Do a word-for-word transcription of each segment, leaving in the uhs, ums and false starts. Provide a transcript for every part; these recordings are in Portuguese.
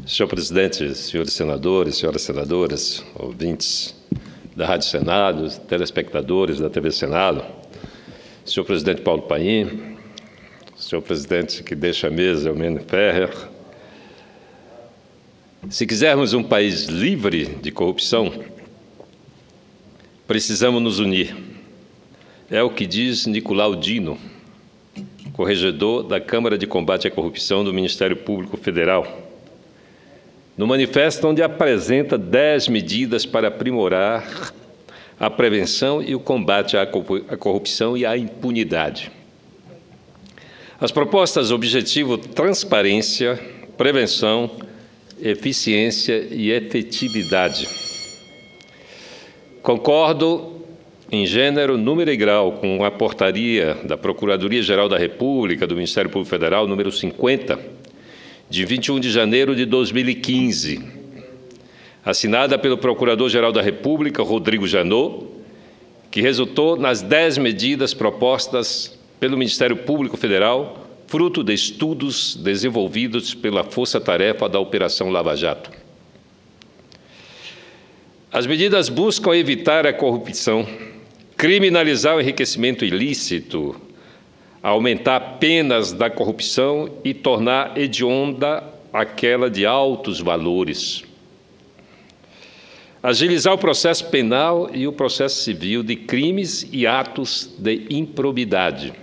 Senhor presidente, senhores senadores, senhoras senadoras, ouvintes da Rádio Senado, telespectadores da T V Senado, senhor presidente Paulo Paim, senhor presidente que deixa a mesa, Eumênio Ferrer, se quisermos um país livre de corrupção, precisamos nos unir. É o que diz Nicolau Dino, corregedor da Câmara de Combate à Corrupção do Ministério Público Federal, no manifesto onde apresenta dez medidas para aprimorar a prevenção e o combate à corrupção e à impunidade. As propostas objetivo transparência, prevenção, eficiência e efetividade. Concordo em gênero, número e grau com a portaria da Procuradoria-Geral da República do Ministério Público Federal, número cinquenta, de vinte e um de janeiro de dois mil e quinze, assinada pelo Procurador-Geral da República, Rodrigo Janot, que resultou nas dez medidas propostas pelo Ministério Público Federal, fruto de estudos desenvolvidos pela Força-Tarefa da Operação Lava Jato. As medidas buscam evitar a corrupção, criminalizar o enriquecimento ilícito, aumentar penas da corrupção e tornar hedionda aquela de altos valores. Agilizar o processo penal e o processo civil de crimes e atos de improbidade.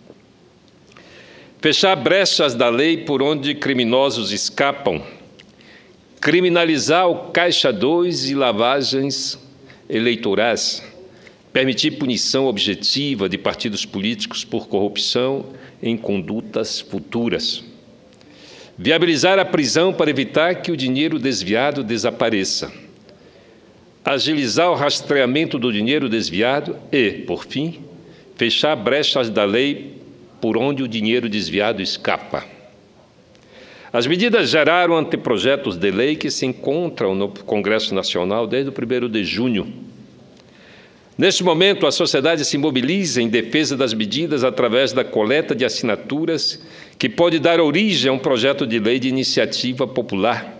Fechar brechas da lei por onde criminosos escapam. Criminalizar o Caixa dois e lavagens eleitorais. Permitir punição objetiva de partidos políticos por corrupção em condutas futuras. Viabilizar a prisão para evitar que o dinheiro desviado desapareça. Agilizar o rastreamento do dinheiro desviado e, por fim, fechar brechas da lei por onde o dinheiro desviado escapa. As medidas geraram anteprojetos de lei que se encontram no Congresso Nacional desde o primeiro de junho. Neste momento, a sociedade se mobiliza em defesa das medidas através da coleta de assinaturas que pode dar origem a um projeto de lei de iniciativa popular.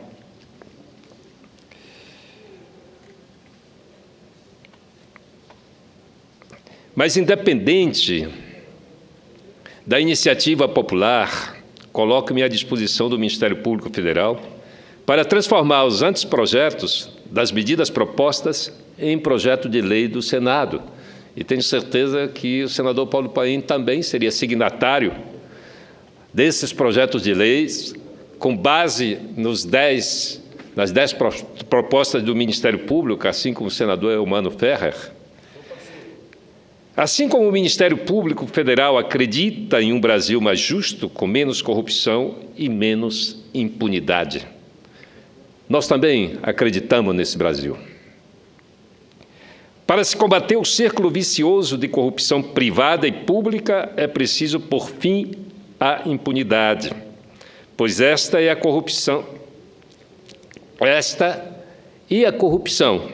Mas, independente da iniciativa popular, coloco-me à disposição do Ministério Público Federal para transformar os anteprojetos das medidas propostas em projeto de lei do Senado. E tenho certeza que o senador Paulo Paim também seria signatário desses projetos de leis, com base nos dez, nas dez propostas do Ministério Público, assim como o senador Eumênio Ferrer. Assim como o Ministério Público Federal acredita em um Brasil mais justo, com menos corrupção e menos impunidade. Nós também acreditamos nesse Brasil. Para se combater o círculo vicioso de corrupção privada e pública, é preciso pôr fim à impunidade, pois esta é a corrupção, esta e a corrupção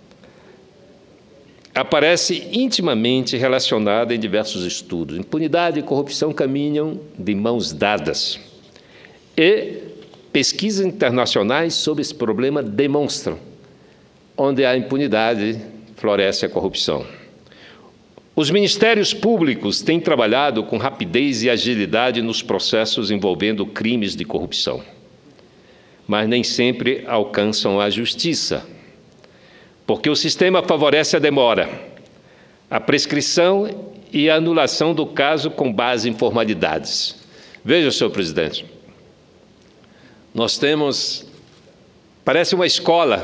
aparece intimamente relacionada em diversos estudos. Impunidade e corrupção caminham de mãos dadas. E pesquisas internacionais sobre esse problema demonstram onde há impunidade, floresce a corrupção. Os ministérios públicos têm trabalhado com rapidez e agilidade nos processos envolvendo crimes de corrupção, mas nem sempre alcançam a justiça, porque o sistema favorece a demora, a prescrição e a anulação do caso com base em formalidades. Veja, senhor presidente, nós temos, parece uma escola.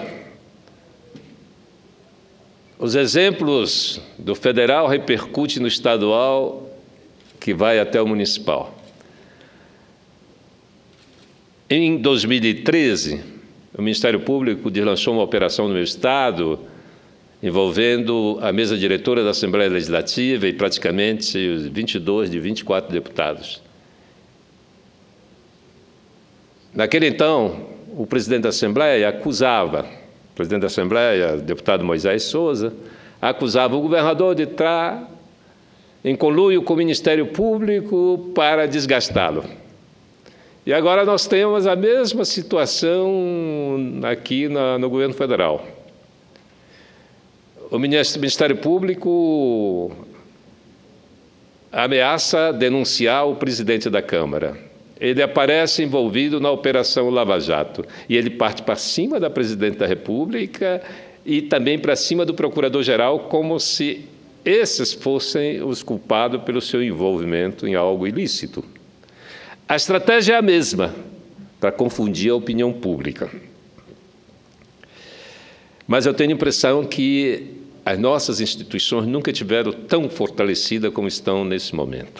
Os exemplos do federal repercutem no estadual, que vai até o municipal. Em dois mil e treze, o Ministério Público deslanchou uma operação no meu estado, envolvendo a mesa diretora da Assembleia Legislativa e praticamente os vinte e dois de vinte e quatro deputados. Naquele então, o presidente da Assembleia acusava, o presidente da Assembleia, o deputado Moisés Souza, acusava o governador de estar em conluio com o Ministério Público para desgastá-lo. E agora nós temos a mesma situação aqui na, no governo federal. O Ministério Público ameaça denunciar o presidente da Câmara. Ele aparece envolvido na Operação Lava Jato. E ele parte para cima da Presidente da República e também para cima do Procurador-Geral, como se esses fossem os culpados pelo seu envolvimento em algo ilícito. A estratégia é a mesma, para confundir a opinião pública. Mas eu tenho a impressão que as nossas instituições nunca tiveram tão fortalecidas como estão nesse momento.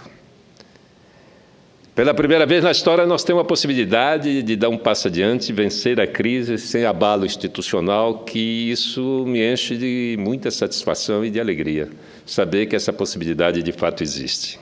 Pela primeira vez na história, nós temos a possibilidade de dar um passo adiante, vencer a crise sem abalo institucional, que isso me enche de muita satisfação e de alegria, saber que essa possibilidade de fato existe.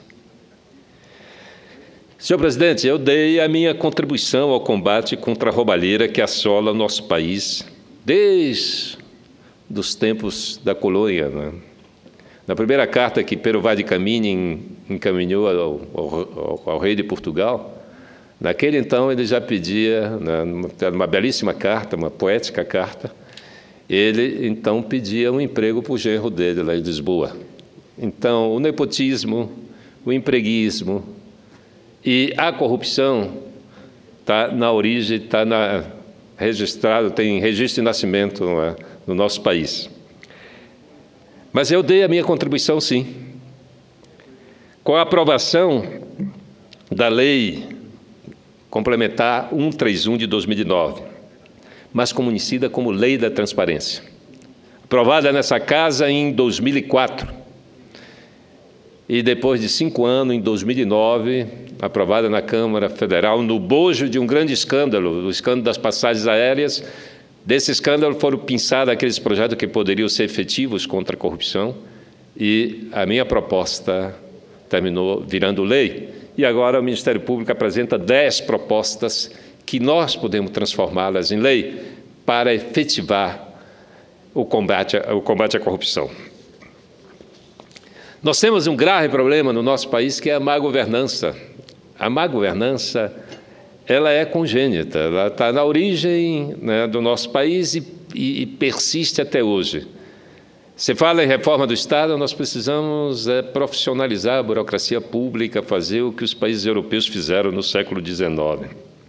Senhor presidente, eu dei a minha contribuição ao combate contra a roubalheira que assola o nosso país desde os tempos da colônia, né? Na primeira carta que Pero Vaz de Caminha encaminhou ao, ao, ao rei de Portugal, naquele então ele já pedia, numa belíssima carta, uma poética carta, ele então pedia um emprego para o genro dele lá em Lisboa. Então, o nepotismo, o empreguismo e a corrupção está na origem, está na, registrado, tem registro de nascimento no, no nosso país. Mas eu dei a minha contribuição, sim. Com a aprovação da Lei Complementar cento e trinta e um de dois mil e nove, mais conhecida como Lei da Transparência, aprovada nessa casa em dois mil e quatro, e depois de cinco anos, em dois mil e nove, aprovada na Câmara Federal, no bojo de um grande escândalo, o escândalo das passagens aéreas. Desse escândalo foram pensados aqueles projetos que poderiam ser efetivos contra a corrupção, e a minha proposta terminou virando lei. E agora o Ministério Público apresenta dez propostas que nós podemos transformá-las em lei para efetivar o combate, o combate à corrupção. Nós temos um grave problema no nosso país, que é a má governança. A má governança, ela é congênita, ela está na origem, né, do nosso país e, e, e persiste até hoje. Se fala em reforma do Estado, nós precisamos é, profissionalizar a burocracia pública, fazer o que os países europeus fizeram no século dezenove.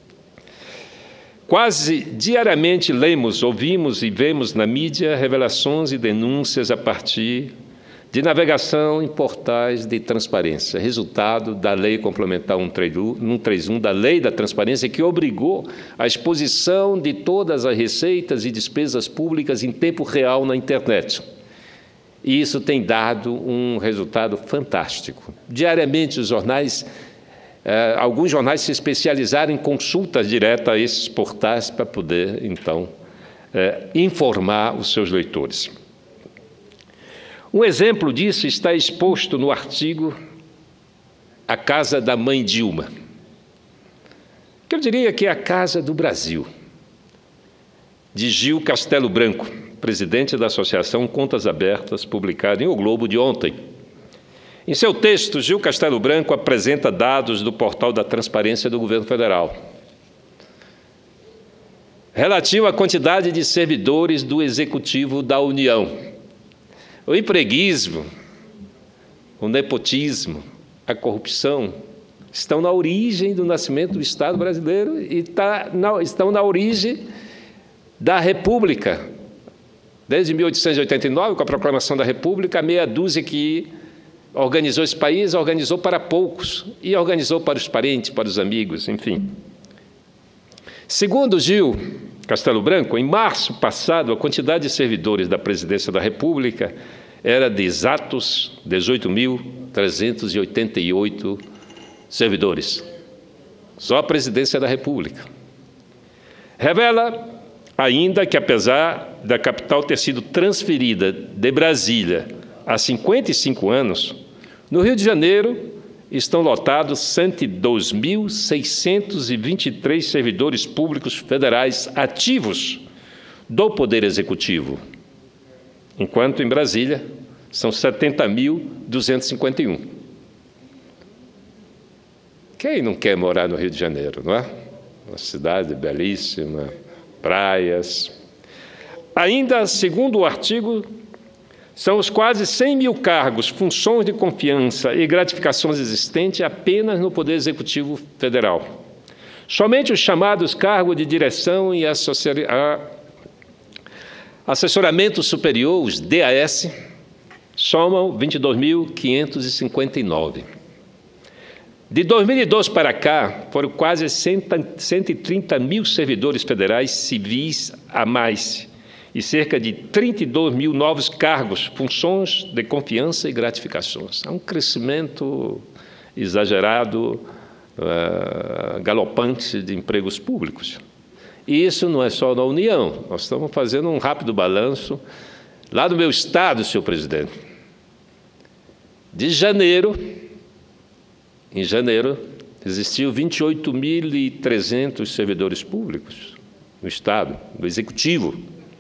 Quase diariamente lemos, ouvimos e vemos na mídia revelações e denúncias a partir de navegação em portais de transparência, resultado da Lei Complementar cento e trinta e um, da Lei da Transparência, que obrigou a exposição de todas as receitas e despesas públicas em tempo real na internet. E isso tem dado um resultado fantástico. Diariamente, os jornais, eh, alguns jornais se especializaram em consultas diretas a esses portais para poder, então, eh, informar os seus leitores. Um exemplo disso está exposto no artigo A Casa da Mãe Dilma, que eu diria que é a casa do Brasil, de Gil Castelo Branco, presidente da Associação Contas Abertas, publicado em O Globo de ontem. Em seu texto, Gil Castelo Branco apresenta dados do portal da Transparência do Governo Federal, relativo à quantidade de servidores do Executivo da União. O empreguismo, o nepotismo, a corrupção estão na origem do nascimento do Estado brasileiro e tá na, estão na origem da República. Desde mil oitocentos e oitenta e nove, com a proclamação da República, a meia dúzia que organizou esse país, organizou para poucos e organizou para os parentes, para os amigos, enfim. Segundo Gil Castelo Branco, em março passado, a quantidade de servidores da Presidência da República era de exatos dezoito mil trezentos e oitenta e oito servidores. Só a Presidência da República. Revela ainda que, apesar da capital ter sido transferida de Brasília há cinquenta e cinco anos, no Rio de Janeiro estão lotados cento e dois mil seiscentos e vinte e três servidores públicos federais ativos do Poder Executivo, enquanto em Brasília são setenta mil duzentos e cinquenta e um. Quem não quer morar no Rio de Janeiro, não é? Uma cidade belíssima, praias. Ainda, segundo o artigo, são os quase cem mil cargos, funções de confiança e gratificações existentes apenas no Poder Executivo Federal. Somente os chamados cargos de direção e assessoramento superior, os D A S, somam vinte e dois mil quinhentos e cinquenta e nove. De dois mil e doze para cá, foram quase cento e trinta mil servidores federais civis a mais e cerca de trinta e dois mil novos cargos, funções de confiança e gratificações. Há um crescimento exagerado, uh, galopante de empregos públicos. E isso não é só na União. Nós estamos fazendo um rápido balanço lá do meu estado, senhor presidente. De janeiro, em janeiro, existiam vinte e oito mil e trezentos servidores públicos no estado, no executivo.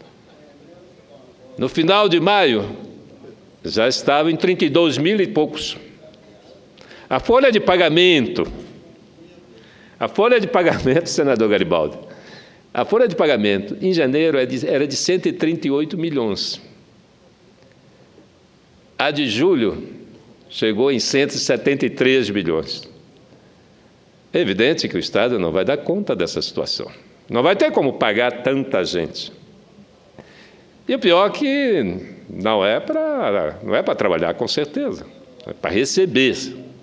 No final de maio, já estava em trinta e dois mil e poucos. A folha de pagamento, a folha de pagamento, senador Garibaldi, a folha de pagamento em janeiro era de cento e trinta e oito milhões. A de julho chegou em cento e setenta e três milhões. É evidente que o Estado não vai dar conta dessa situação. Não vai ter como pagar tanta gente. E o pior é que não é para não é para trabalhar, com certeza, é para receber.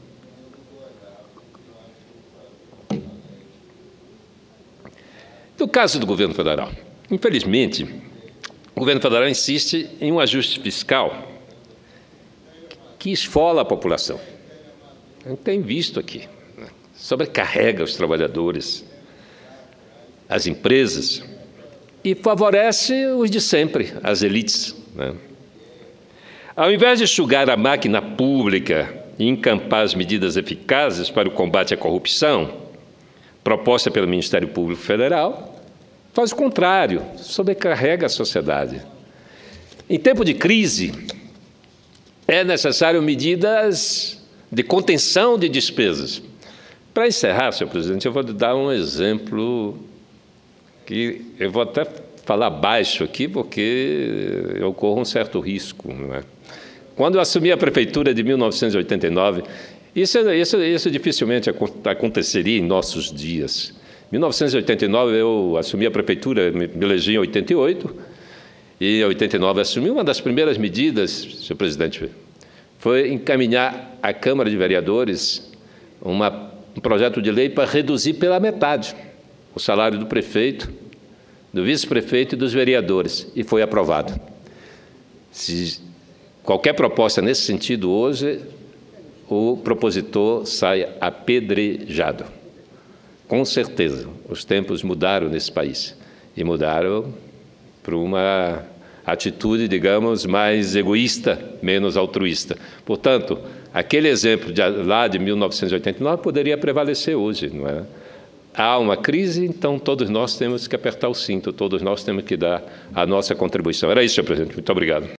No caso do governo federal, infelizmente, o governo federal insiste em um ajuste fiscal que esfola a população. A gente tem visto aqui, né? Sobrecarrega os trabalhadores, as empresas, e favorece os de sempre, as elites, né? Ao invés de enxugar a máquina pública e encampar as medidas eficazes para o combate à corrupção, proposta pelo Ministério Público Federal, faz o contrário, sobrecarrega a sociedade. Em tempo de crise, é necessário medidas de contenção de despesas. Para encerrar, senhor presidente, eu vou dar um exemplo que eu vou até falar baixo aqui, porque eu corro um certo risco, não é? Quando eu assumi a prefeitura de mil novecentos e oitenta e nove, isso, isso, isso dificilmente aconteceria em nossos dias. Em mil novecentos e oitenta e nove, eu assumi a prefeitura, me elegi em oitenta e oito, e em oitenta e nove assumi. Uma das primeiras medidas, senhor presidente, foi encaminhar à Câmara de Vereadores uma, um projeto de lei para reduzir pela metade o salário do prefeito, do vice-prefeito e dos vereadores, e foi aprovado. Se qualquer proposta nesse sentido hoje, o propositor sai apedrejado. Com certeza, os tempos mudaram nesse país, e mudaram para uma atitude, digamos, mais egoísta, menos altruísta. Portanto, aquele exemplo de lá de mil novecentos e oitenta e nove poderia prevalecer hoje, não é? Há uma crise, então todos nós temos que apertar o cinto, todos nós temos que dar a nossa contribuição. Era isso, senhor presidente. Muito obrigado.